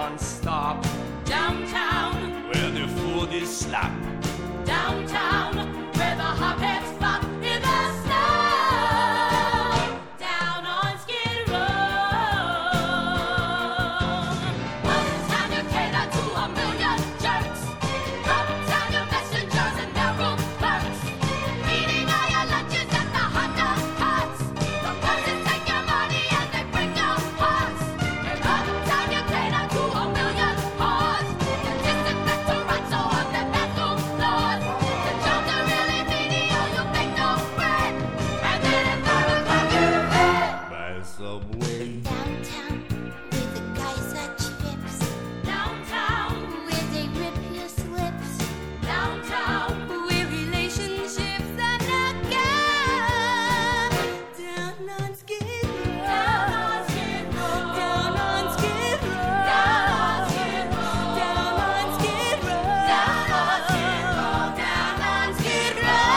non-stop. Downtown, where the food is slap. downtown, where the hopheads flop in the snow. Down on Skid Row. Uptown, you cater to a million jerks. Uptown, your messengers and their room clerks. Eating all your lunches at the hot dog carts. The bosses take your money and they break your hearts. And uptown, you cater to a million whores. You disinfect to rats on the bathroom floors. The jobs are really menial, you make no bread. And then at 5 o'clock you're in bed. By subway. Downtown, where the guys are chips, Downtown, where they rip your slips, downtown, where relationships are not good. Down on Skid Row, down on Skid Row. down on Skid Row, Down on Skid Row. down on Skid Row, Down on Skid Row, down on Skid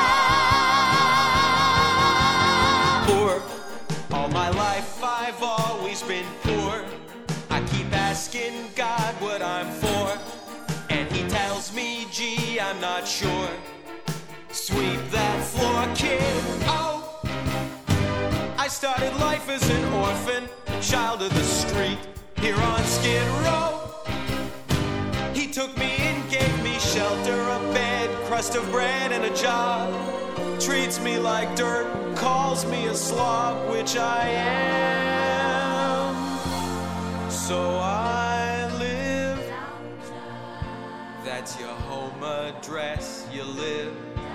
Row. Poor. All my life I've always been poor. I keep asking God what I'm for, and he tells me, gee, I'm not sure. Sweep that floor, kid. Oh, I started life as an orphan, child of the street, here on Skid Row. He took me in, gave me shelter, a bed, crust of bread, and a job. Treats me like dirt, calls me a slob, which I am. So I live. That's your home address, you live.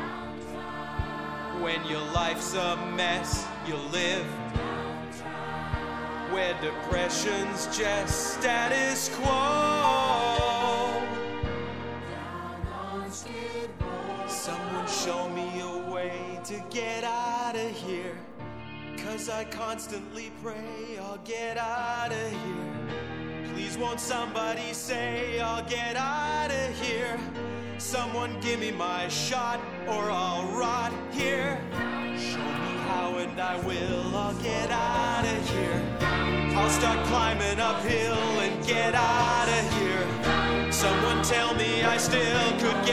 When your life's a mess, you live. Where depression's just status quo. Someone show me a way to get out of here. 'Cause I constantly pray I'll get out of here. Please won't somebody say I'll get out of here. Someone give me my shot or I'll rot here. Show me how and I will, I'll get out of here. I'll start climbing uphill and get out of here. Someone tell me I still could